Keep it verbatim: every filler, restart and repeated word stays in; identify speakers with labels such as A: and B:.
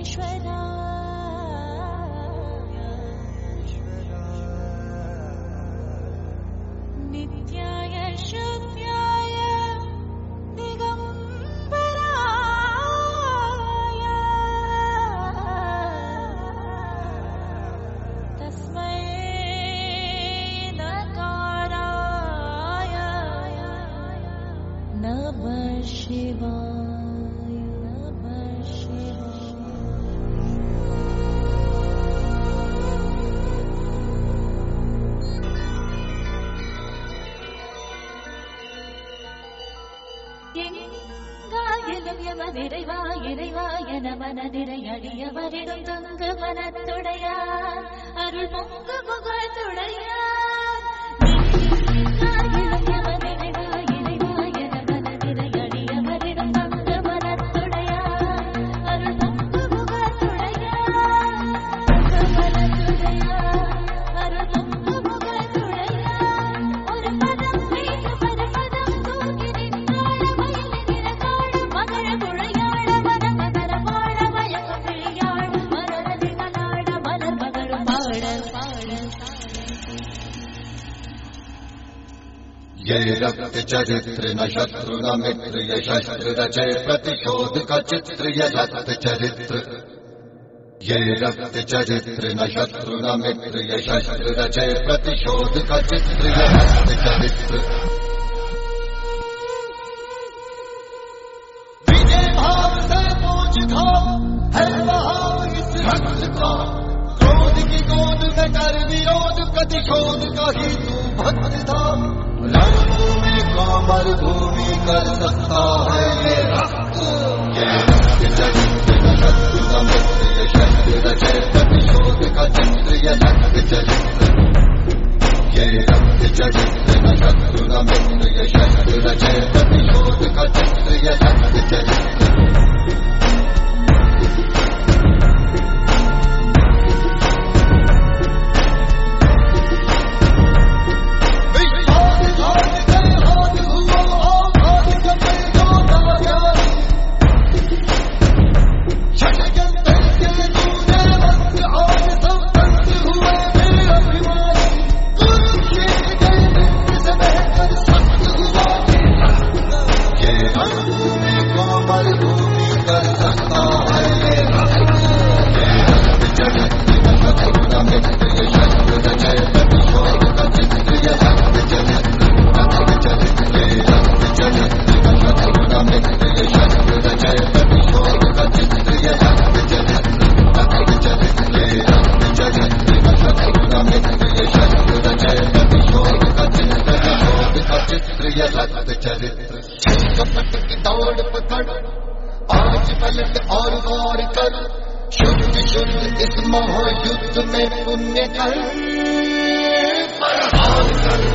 A: மனதிரையடியவரிடும் தங்கு மனத்துடையார் அருள் பொங்கு புகழ்த்துடையார் மனதிரையடியவரிடும் தங்கு மனத்துடையார் அருள் பொங்கு புகழ்த்துடையார் அருள் பொங்கு புகழ்த்துடையார் ஒரு பதம் மீது பரபதம் தூக்கி நின்றாட மயில் நிறகாட மகள குழையாட மரமகர பாட மயக்க பிழியாட மலரதி மலாட மலர் மகரும் பாட
B: ये रक्त चरित्र न शत्रु न मित्र ये शस्त्र रचय प्रतिशोध का चित्र ये रक्त चरित्र ये रक्त चरित्र न शत्रु न मित्र ये शस्त्र रचय प्रतिशोध का चित्र ये रक्त चरित्र विजय भाव से पूछ खाओ है वहां इस रक्त का क्रोध की गोद में कर विरोध प्रतिशोध का ही तू भक्त था रणभूमि कामर भूमि कर सकता है ये रक्त ये रक्त चरित्र न शत्रु न मित्र ये शस्त्र रचय प्रतिशोध का चित्र ये रक्त चरित्र ये रक्त चरित्र न शत्रु न मित्र ये शस्त्र रचय प्रतिशोध का चित्र ये रक्त चरित्र आज पलट और गौर कर शुद्ध शुद्ध इस महायुद्ध में पुण्य कर